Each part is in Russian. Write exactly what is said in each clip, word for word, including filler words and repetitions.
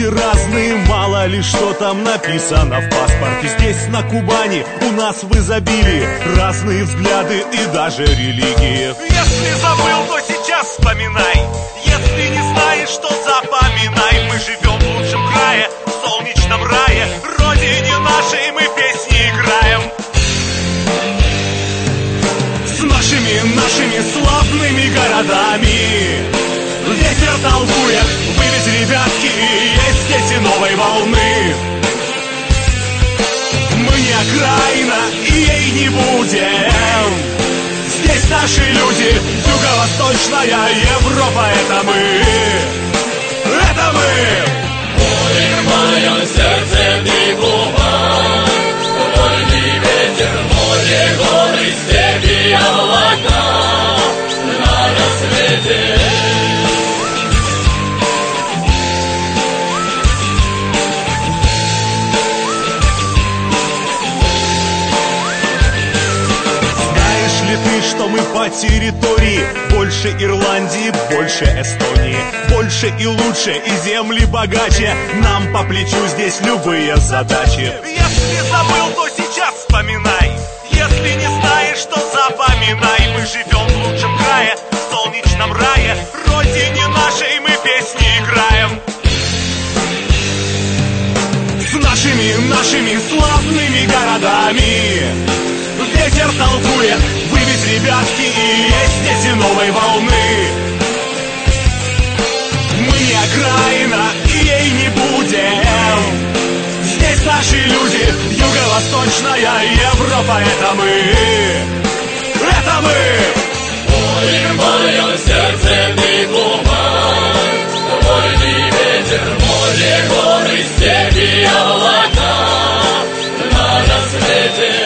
Люди разные, мало ли что там написано в паспорте. Здесь, на Кубани, у нас в изобилии разные взгляды и даже религии. Если забыл, то сейчас вспоминай. Если не знаешь, то запоминай. Мы живем в лучшем крае, в солнечном рае. Родине нашей мы песни играем. С нашими, нашими славными городами ветер толкует, вы ведь, ребятки, есть дети новой волны. Мы не окраина, и ей не будем. Здесь наши люди, юго-восточная Европа, это мы. Это мы. Море в моем сердце ты глубок. Вольный ветер, море, горы, степи, облака на рассвете. Что мы по территории больше Ирландии, больше Эстонии, больше и лучше, и земли богаче. Нам по плечу здесь любые задачи. Если забыл, то сейчас вспоминай. Если не знаешь, то запоминай. Мы живем в лучшем крае, в солнечном рае. Родине нашей мы песни играем. С нашими, нашими славными городами ветер толкует, вы ведь, ребятки, и есть дети новой волны. Мы не окраина, и ей не будем. Здесь наши люди, юго-восточная Европа, это мы. Это мы. Море в моем сердце ты глубок. Вольный ветер, море, горы, степи, облака на рассвете.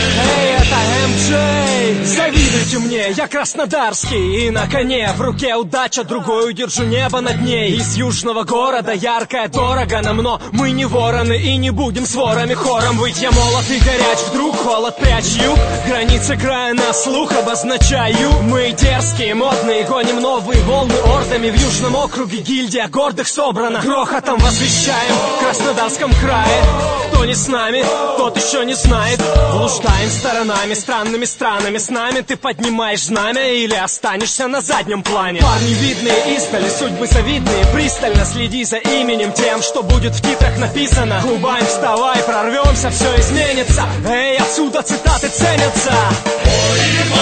Завидуйте мне, я краснодарский, и на коне в руке удача, другой удержу небо над ней. Из южного города яркое дорого нам, но мы не вороны и не будем с ворами хором быть. Я молод и горяч, вдруг холод прячь юг, границы края на слух обозначаю. Мы дерзкие, модные, гоним новые волны ордами. В южном округе гильдия гордых собрана, грохотом возвещаем в Краснодарском крае. Кто не с нами, тот еще не знает. Блуждаем сторонами, странными странами. С нами ты поднимаешь знамя или останешься на заднем плане. Парни видные издали, судьбы завидные. Пристально следи за именем, тем, что будет в титрах написано. Кубань, вставай, прорвемся, все изменится. Эй, отсюда цитаты ценятся. Море